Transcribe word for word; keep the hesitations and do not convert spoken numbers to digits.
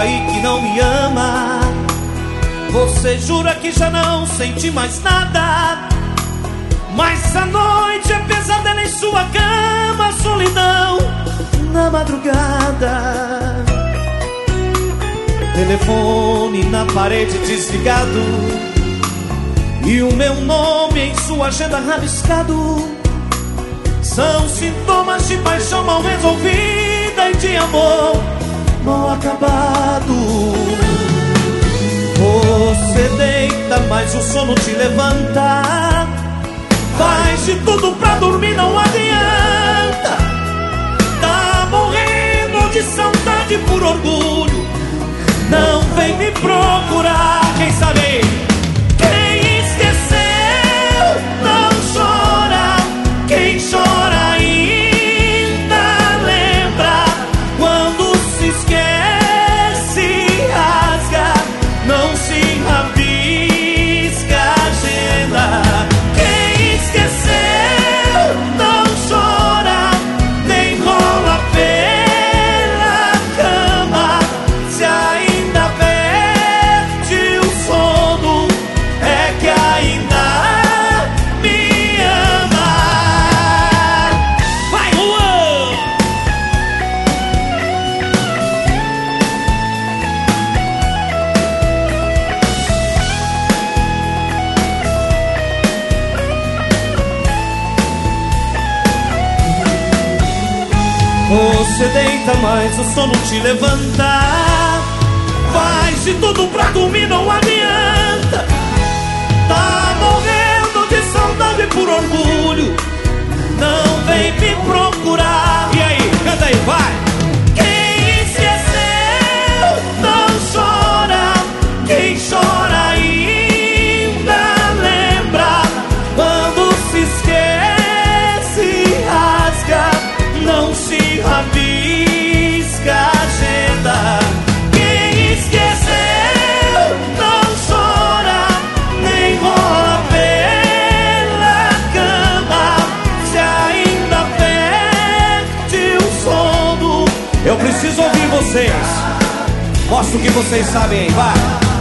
aí que não me ama. Você jura que já não sente mais nada, mas a noite é pesadela em sua cama, solidão na madrugada. Telefone na parede desligado e o meu nome em sua agenda rabiscado. São sintomas de paixão mal resolvida e de amor mal acabado. Você deita, mas o sono te levanta. Faz de tudo pra dormir, não adianta. Tá morrendo de saudade por orgulho. Não vem me procurar, quem sabe? Quem esqueceu não chora. Quem chora ainda lembra. Quando se esquece, rasga, não se rabisca a agenda. Quem esqueceu não chora, nem rola pela cama. Se ainda perde o sono, é que ainda me ama. Vai, Juan! Você deita, mas o sono te levanta. Faz de tudo pra dormir, não adianta. Tá morrendo de saudade por orgulho. Não vem me procurar. E aí, canta aí, vai! Quem esqueceu não chora. Quem chora ainda lembra. Quando se esquece, rasga, não se rabisca a agenda. Quem esqueceu não chora, nem rola pela cama. Se ainda perde o sono. Eu preciso ouvir vocês. Mostra o que vocês sabem aí, vai!